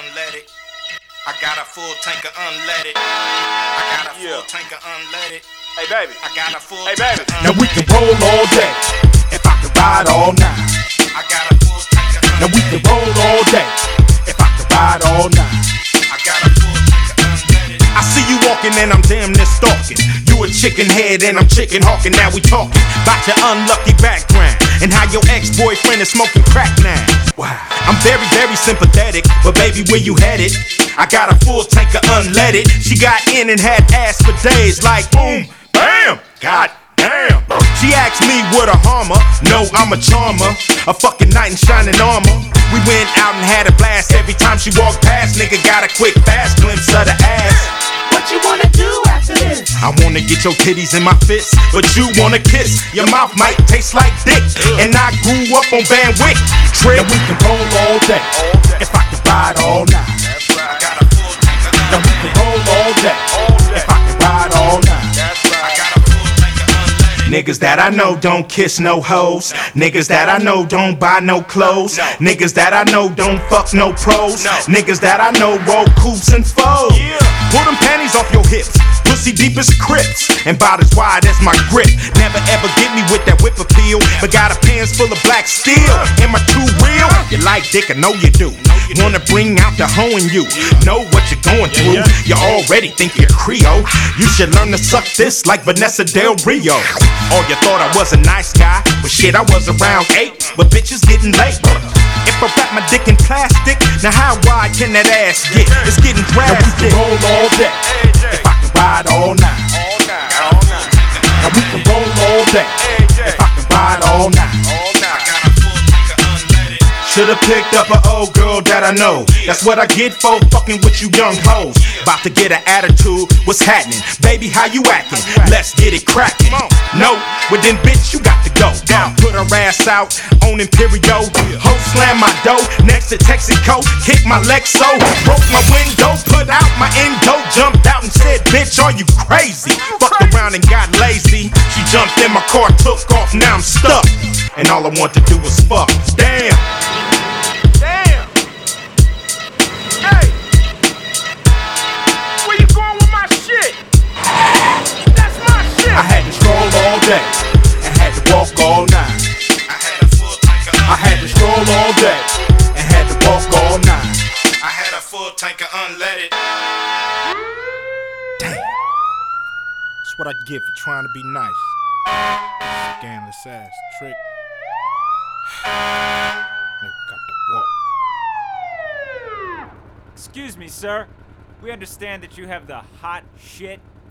unleaded. I got a full tank of unleaded. I got a full tank of unleaded. Hey baby, I got a full hey tank baby. of unleaded. Now we can roll all day if I can ride all night. I got a full tank of unleaded. Now we can roll all day if I can ride all night. I got a full tank of unleaded. I see you walking and I'm damn near stalking. You a chicken head and I'm chicken hawking. Now we talking about your unlucky background and how your ex-boyfriend is smoking crack now. Wow, I'm very, very sympathetic, but baby, where you headed? I got a full tank of unleaded. She got in and had ass for days, like boom, bam, god damn. She asked me what a harmer. No, I'm a charmer, a fucking knight in shining armor. We went out and had a blast. Every time she walked past, nigga got a quick fast glimpse of the ass. What you wanna do after this? I wanna get your titties in my fist, but you wanna kiss. Your mouth might taste like dick, and I grew up on Van Wick. Now we can roll all day if I can ride all night. I got a full tank of Now we can unleaded. roll all day if I can ride all night. I got a full tank of unleaded. Niggas that I know don't kiss no hoes. Niggas that I know don't buy no clothes. Niggas that I know don't fuck no pros. Niggas that I know roll coops and foes. Pull them panties off your hips. Pussy deep as Crips and bout as wide as my grip. Never ever get me with that whip appeal, but got a pants full of black steel. Am I too real? You like dick, I know you do. Wanna bring out the hoe in you. Know what you're going through. You already think you're Creole. You should learn to suck this like Vanessa Del Rio. Oh, you thought I was a nice guy? But shit, I was around 8, but bitches getting late. If I wrap my dick in plastic, now how wide can that ass get? It's getting drastic. Now we can roll all day if I can ride all night. Now we can roll all day if I can ride all night. I got a full tank of unleaded. Should've picked up an old girl that I know. That's what I get for fucking with you young hoes. About to get an attitude, what's happening? Baby, how you acting? Let's get it crackin'. No, well then bitch, you got to go. Put her ass out on Imperio. Ho slam my dough next to Texaco. Kick my Lexo, broke my window, put out my endo. Jumped out and said, bitch, are you crazy? Fucked around and got lazy. She jumped in my car, took off, now I'm stuck. And all I want to do is fuck. Damn. Damn. Hey, where you going with my shit? That's my shit. I had to stroll all day and had to walk all night. I had a full tank of I had to stroll all day and had to walk all night. I had a full tank of unleaded. That's what I get for trying to be nice. Scandalous ass trick. Nigga got to walk. Excuse me, sir. We understand that you have the hot shit